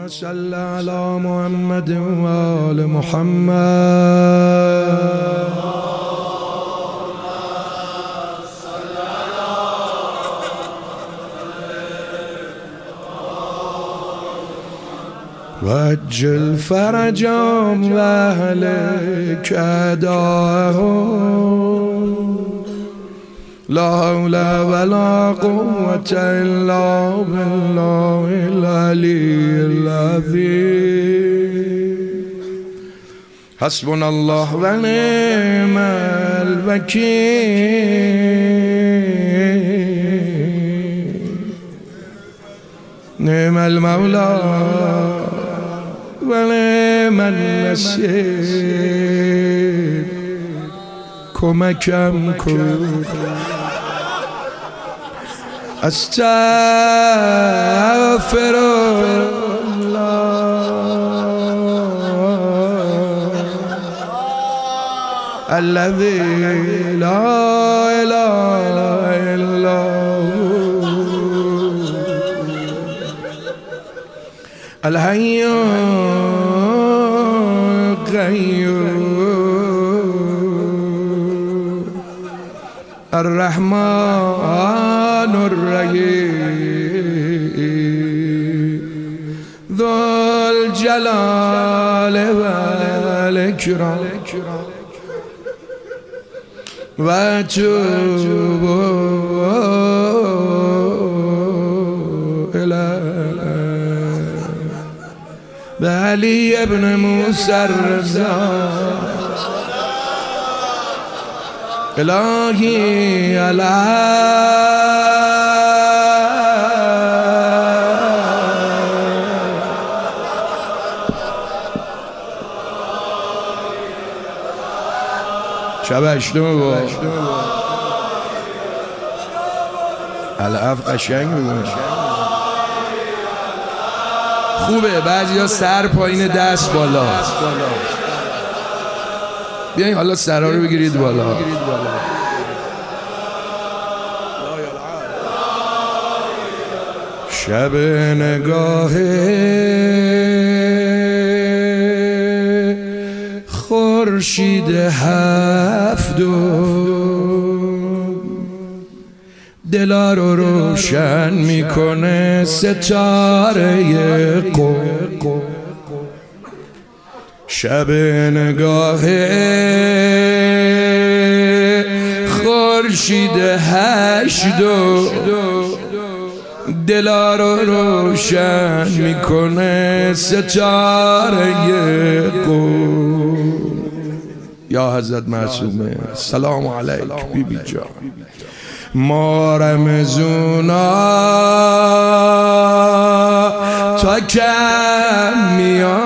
اللهم صل على محمد و آل محمد. وعجل فرجهم و اهلك اعداءهم. لا حول ولا قوة الا بالله العلي العظيم. حسبنا الله و نعم الوکیل. نعم المولى و نعم النصير. کمکم کن. استغفر الله الذي لا اله الا هو الحي القيوم الرحمن الرحيم ذو الجلال والإكرام. وأتوب إليه بعلي بن موسى الرضا. إلهي شب هشتم با العف قشنگ میگونه. خوبه بعضی ها سر پایین دست بالا. بیایید حالا سرها رو بگیرید بالا. شب نگاه خورشید هفتم دلا رو روشن میکنه ستاره قم. شب نگاه خورشید هشتم دلا رو روشن میکنه ستاره قم. یا حضرت معصومه سلام علیک بی بی جان. ما رمزونا تا کم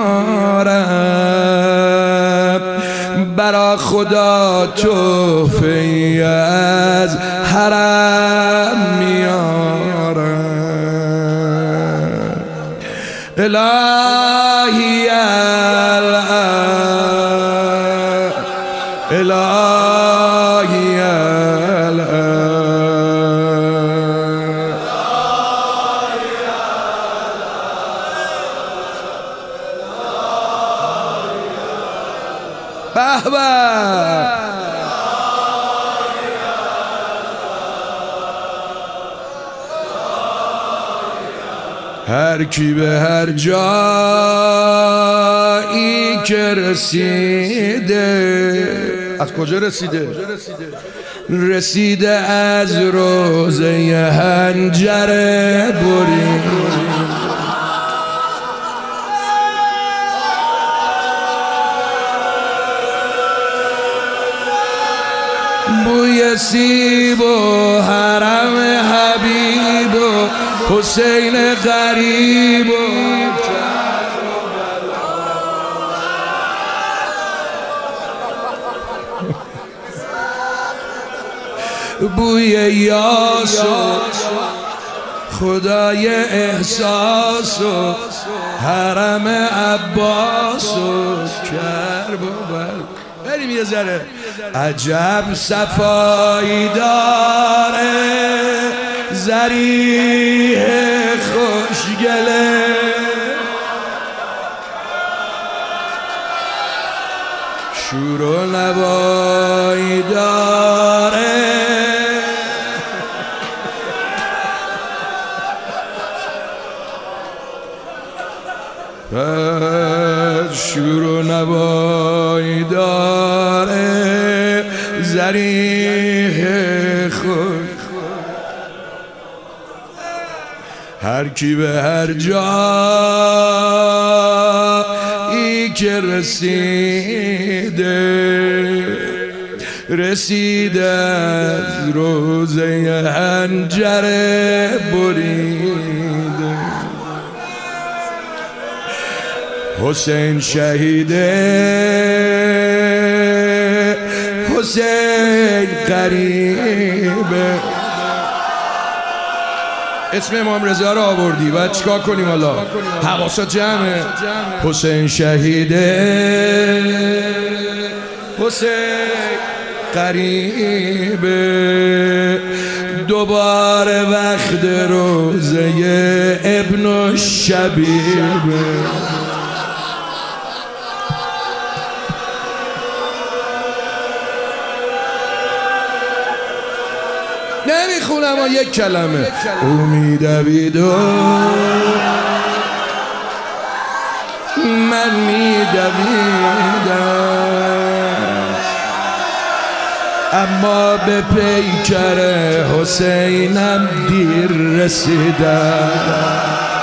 میارم برا خدا تحفه از حرم میارم. الهی الهی هر کی به هر جایی که رسیده. از کجا رسیده؟ رسیده از روضه حنجره برین. بوی سیب و حرم حبیب و حسین غریب و بوی یاس و خدای احساس و حرم عباس و کرب و بل. بریم یه ذره. عجب صفایی داره ذریح خوشگله شور و نوایی داره، شور و نوایی داره، ذریح خود هر کی به هر جایی که رسیده از روزه حنجره بریده. حسین شهیده، حسین قریبه. اسم امام رضا رو آوردی و چیکار کنیم حالا؟ حواسا جمعه. حسین شهیده، حسین قریبه. دوباره وقت روزه ابن الشبیبه. نمیخونم و یک کلمه. او میدوید و من میدویدم، اما به پیکر حسینم دیر رسیدم.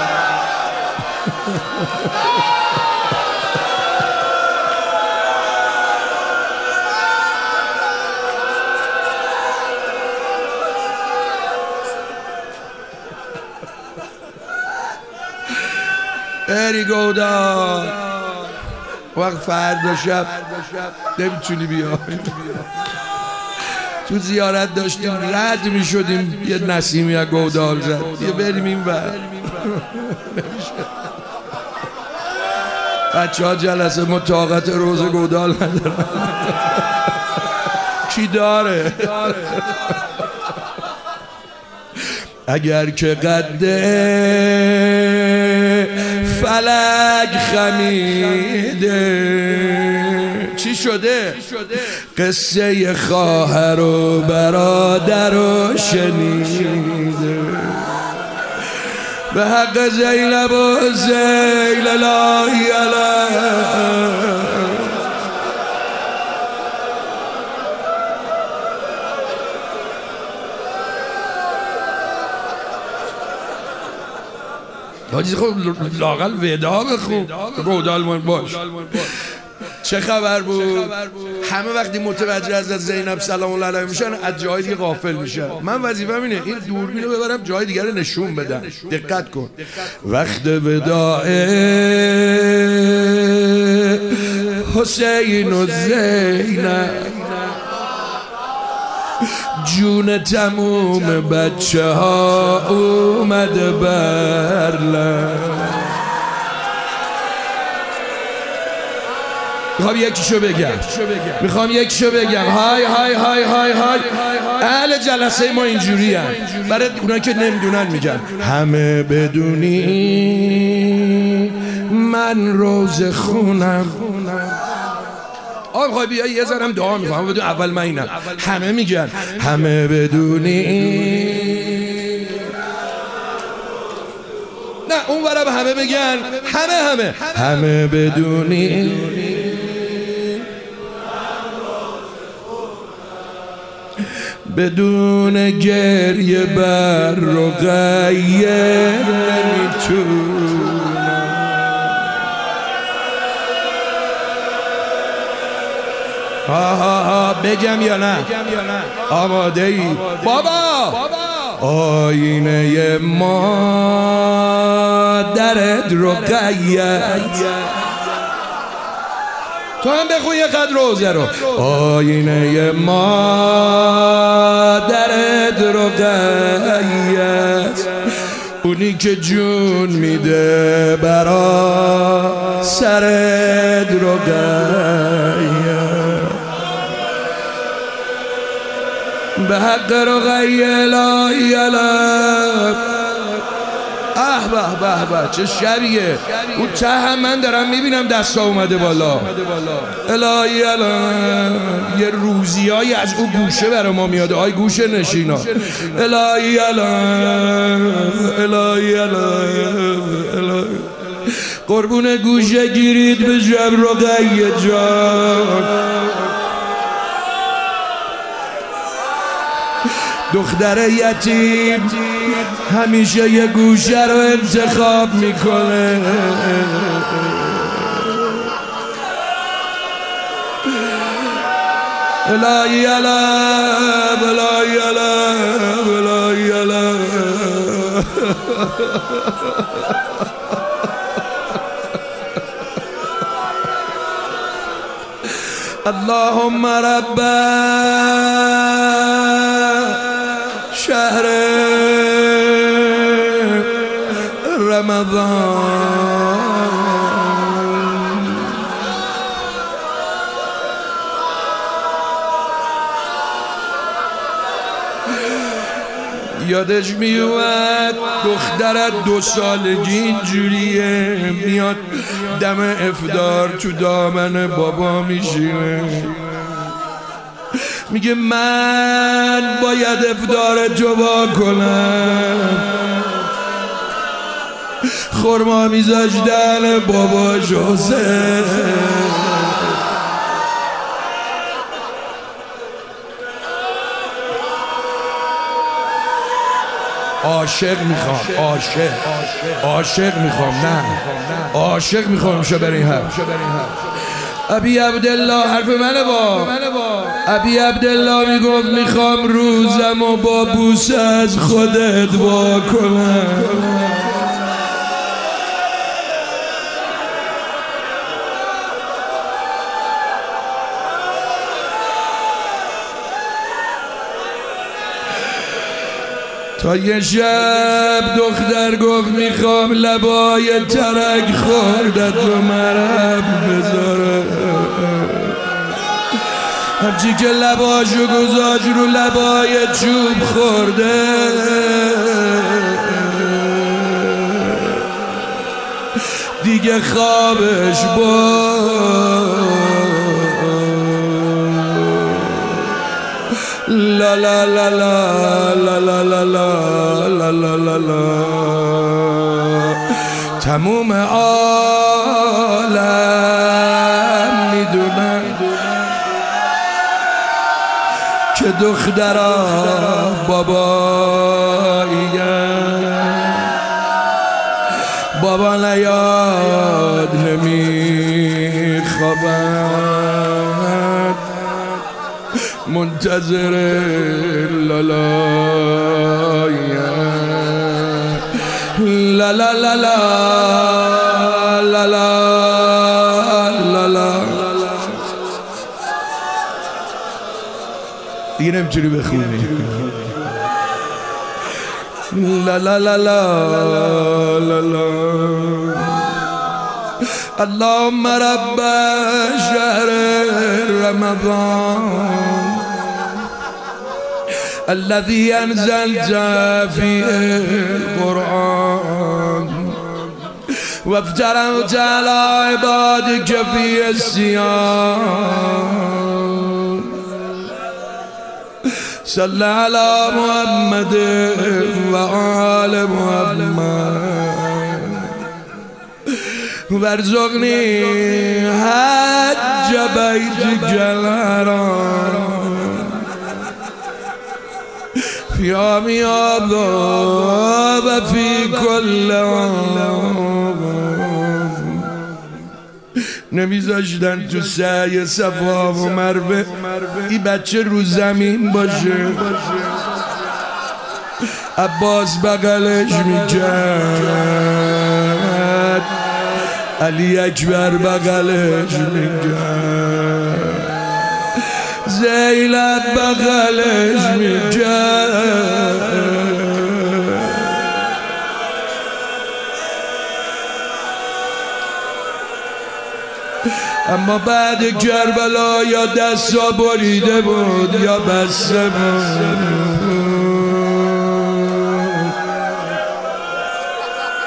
بری گودال وقت فردا شب نمیتونی بیا. تو زیارت داشتیم رد میشدیم، یه نسیمی از گودال زد، یه بریم این ور. بچه ها جلسه مطاقت روز گودال ندارن. کی داره؟ اگر که قده فلک خمیده، چی شده؟ قصه خواهر و برادر رو شنیده. به حق زینب و زیل الهی علیه. حاجی خب لاقل ودا بخون. گودال باش. چه خبر بود؟ همه وقتی متوجه حضرت زینب سلام الله علیها میشن از جای دیگه غافل میشن. من وظیفه‌م اینه این دوربین رو ببرم جای دیگه رو نشون بدم. دقت کن. وقت وداع حسین و زینب، جون تموم بچه ها اومده برلن. میخوام یکیشو بگم. های های های های های. اهل جلسه ما اینجوری هم. برای اونایی که نمیدونن میگم همه بدونی من روز خونم. آقا بیا یه ذرم دعا میکنم بدون اول من اینم. همه میگن همه بدونی، نه اون ورم همه بگن همه بدونی بدون گریه بر رقیه نمیتونم. بگم یا نه؟ آماده ای؟ بابا آینه مادرت رقیه، تو هم بخون یه قدر روزه رو. آینه مادرت رقیه، اونی که جون میده برا سرت رقیه. به حق رقیه الهی علم به چه شبیه اون ته هم من دارم میبینم دستا اومده بالا. الهی الان یه روزیایی از اون گوشه برای ما میاده. آی گوشه نشینا الهی الهی قربون گوشه گیرید به جبر و قیه جان. دختر یتیم همیشه یه گوشه رو انتخاب میکنه. الهی الهی الهی الهی الهی اللهم رب شهر رمضان یادش میومد دخترت 2 سالگی اینجوریه میاد دم افطار تو دامن بابا میشینه میگه من باید افطار تو با کنم. خرما میذاشتن بابا حسین عاشق میخوام عاشق میخوام نه عاشق میخوام شو برین هم ابی عبدالله حرف منه با ابی عبدالله میگفت میخوام روزم و با بوسه از خودت وا کنم. تا یه شب دختر گفت میخوام لبای ترک خوردت رو مرب بذاره. همچی که لباشو گذاشت رو لبای چوب خورده دیگه خوابش لا لا لا لا لا لا لا لا لا لا لا تموم عالم میدونن که دخترا بابا نیاد نمیخوابن منتظر لالای لا لا لا لا لا لا لا دیگه نمیتونی بخونی لا لا لا لا لا لا اللهم رب شهر رمضان الذي أنزلت فيه القرآن وافترضت على عبادك في الصيام صل على محمد وآل محمد وارزقني حج بيتك الحرام في يوم هذا وفي كل عام. نمیذاشتن تو سعی صفا و مروه این بچه رو زمین باشه. عباس بغلش میکرد، علی اکبر بغلش میکرد، زینب بغلش میکرد. اما بعد کربلا یا دستا بریده بود یا بسته بود.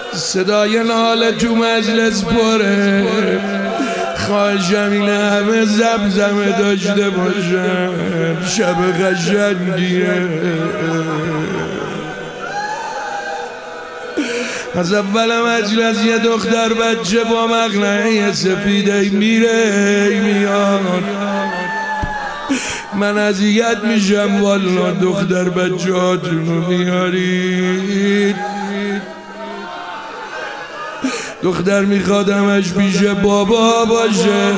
صدای ناله تو مجلس پره، خواهشم این همه زمزمه داشته باشن، شب قشنگیه. از اول مجلس یه دختر بچه با مقنعه سفیده میره میاد، من اذیت میشم والا. دختر بچه هاتونو میارید، دختر میخوادمش پیش بابا باشه.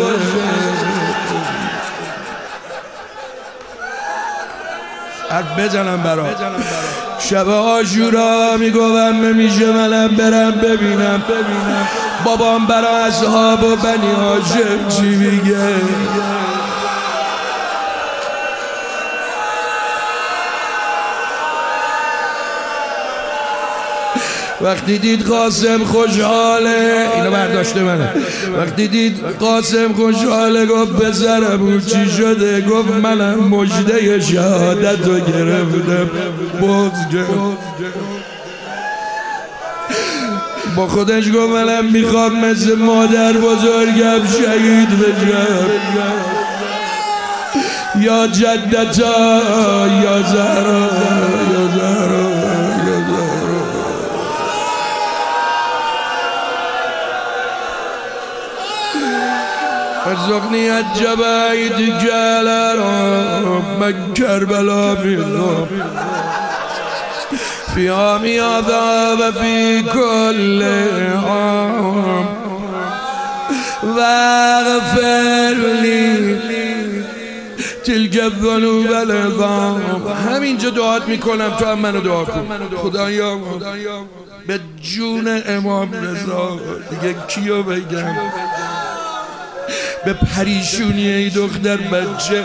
حرف بزنم برات. شب عاشورا میگوم میشه منم برم ببینم بابام برا اصحاب و بنی هاشم چی میگه. وقتی دید قاسم خوشحاله، اینو برداشته منه، وقتی دید قاسم خوشحاله گفت پسرم چی شده؟ گفت منم مژده شهادت رو گرفتم. با خودش گفت منم میخوام مثل مادر بزرگم شهید بشم، یا جدتا یا زهرا یا زهرا یا زهرا. ارزقنی الجبایت جلالم، من کربلا میخوام فی عامی آذا و فی کل عام واغفر لی تلک الذنوب العظام. همینجا دعات میکنم، تو هم منو دعا کن. خدایا به جون امام رضا دیگه کیو بگم، به پریشونی ای دختر بچه.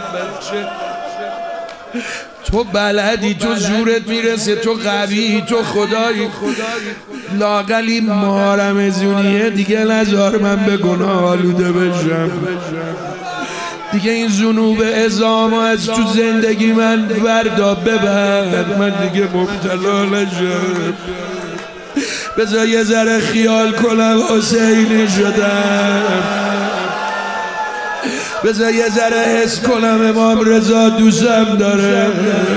تو بلدی، تو زورت میرسه، تو قوی، تو خدایی، لاقلی مارمزونیه دیگه نذار من به گناه آلوده بشم. دیگه این ذنوب عظام از تو زندگی من وردا ببر، من دیگه مبتلا نشم. بذار یه ذره خیال کنم حسینی شدم، بذار یه ذره حس کنم امام رضا دوستم داره.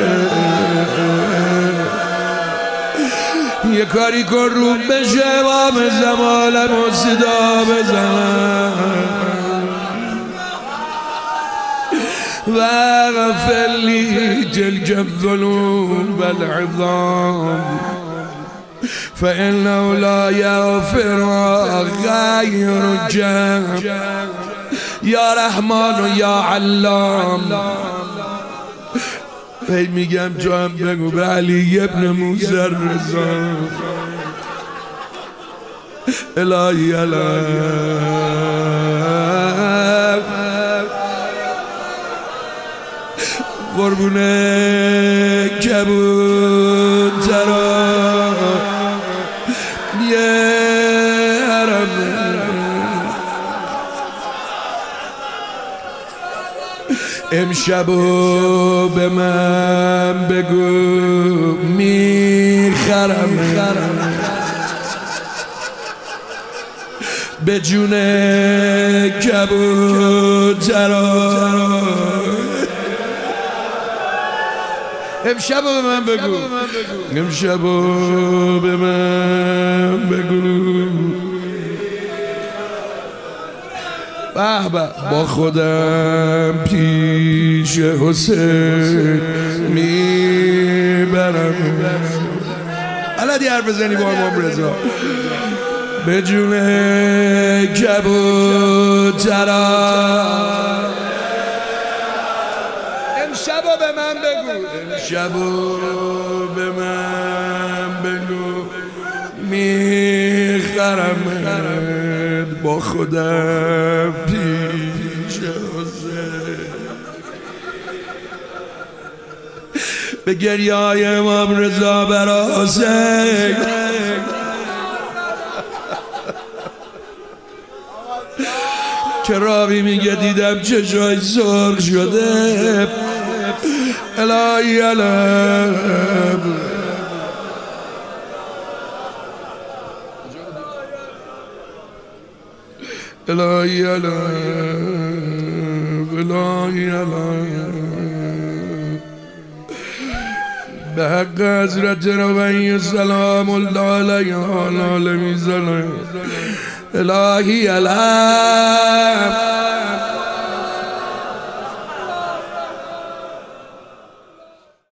یه کاری کن رو بشه امام زمانم و صدا بزنم. واغفر لی تلک الذنوب العظام فإنه لا یغفر غیرک یا رحمان و یا علام. هی میگم تو هم بگو به علی ابن موسی رضا الهی علم قربونه کبوترا یه حرم امشبو به من بگو میخرم به جون کبوترا. امشبو به من بگو، امشبو به من بگو. به به با خودم پیش حسین میبرم. بلدی حرف بزنی با امام رضا. به جون کبوترا امشبو به من بگو، امشبو به من بگو میخرمت با خودم پیش حسین. به گریه های امام رضا برا حسین که راوی میگه دیدم چشای سرخ شده. الهی علم الهی الهی به حق حضرت ربی سلام الله علیه العالمین الهی